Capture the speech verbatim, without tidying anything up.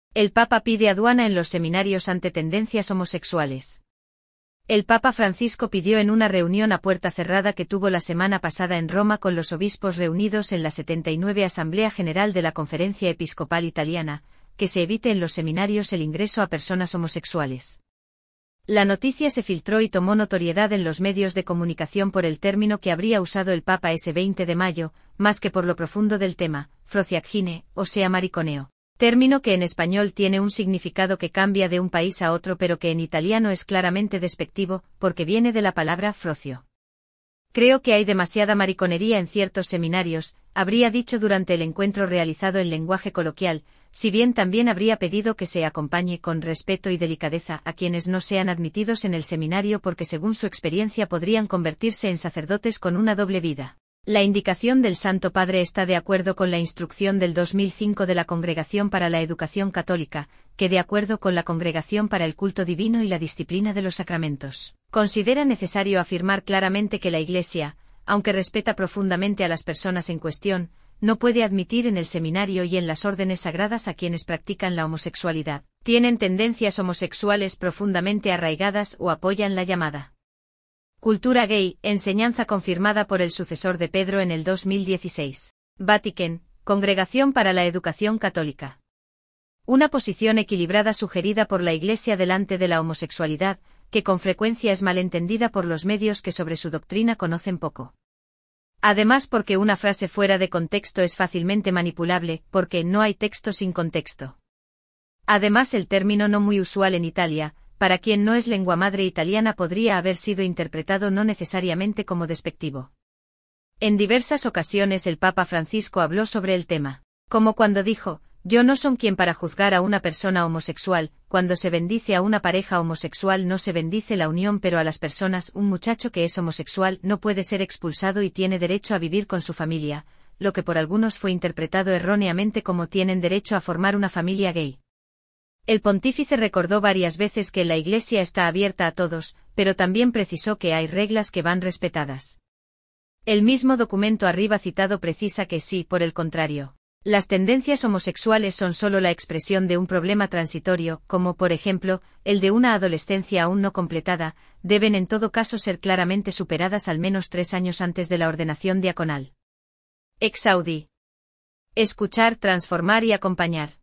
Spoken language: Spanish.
El Papa pide aduana en los seminarios ante tendencias homosexuales. El Papa Francisco pidió en una reunión a puerta cerrada que tuvo la semana pasada en Roma con los obispos reunidos en la setenta y nueve Asamblea General de la Conferencia Episcopal Italiana, que se evite en los seminarios el ingreso a personas homosexuales. La noticia se filtró y tomó notoriedad en los medios de comunicación por el término que habría usado el Papa ese veinte de mayo, más que por lo profundo del tema, frociagine, o sea mariconeo. Término que en español tiene un significado que cambia de un país a otro pero que en italiano es claramente despectivo, porque viene de la palabra frocio. Creo que hay demasiada mariconería en ciertos seminarios, habría dicho durante el encuentro realizado en lenguaje coloquial, si bien también habría pedido que se acompañe con respeto y delicadeza a quienes no sean admitidos en el seminario porque según su experiencia podrían convertirse en sacerdotes con una doble vida. La indicación del Santo Padre está de acuerdo con la instrucción del dos mil cinco de la Congregación para la Educación Católica, que de acuerdo con la Congregación para el Culto Divino y la Disciplina de los Sacramentos, considera necesario afirmar claramente que la Iglesia, aunque respeta profundamente a las personas en cuestión, no puede admitir en el seminario y en las órdenes sagradas a quienes practican la homosexualidad, tienen tendencias homosexuales profundamente arraigadas o apoyan la llamada cultura gay, enseñanza confirmada por el sucesor de Pedro en el dos mil dieciséis. Vatican, Congregación para la Educación Católica. Una posición equilibrada sugerida por la Iglesia delante de la homosexualidad, que con frecuencia es malentendida por los medios que sobre su doctrina conocen poco. Además porque una frase fuera de contexto es fácilmente manipulable, porque no hay texto sin contexto. Además el término no muy usual en Italia, para quien no es lengua madre italiana podría haber sido interpretado no necesariamente como despectivo. En diversas ocasiones el Papa Francisco habló sobre el tema, como cuando dijo, yo no soy quien para juzgar a una persona homosexual, cuando se bendice a una pareja homosexual no se bendice la unión pero a las personas un muchacho que es homosexual no puede ser expulsado y tiene derecho a vivir con su familia, lo que por algunos fue interpretado erróneamente como tienen derecho a formar una familia gay. El pontífice recordó varias veces que la Iglesia está abierta a todos, pero también precisó que hay reglas que van respetadas. El mismo documento arriba citado precisa que sí, por el contrario, las tendencias homosexuales son solo la expresión de un problema transitorio, como por ejemplo, el de una adolescencia aún no completada, deben en todo caso ser claramente superadas al menos tres años antes de la ordenación diaconal. Ex Audi. Escuchar, transformar y acompañar.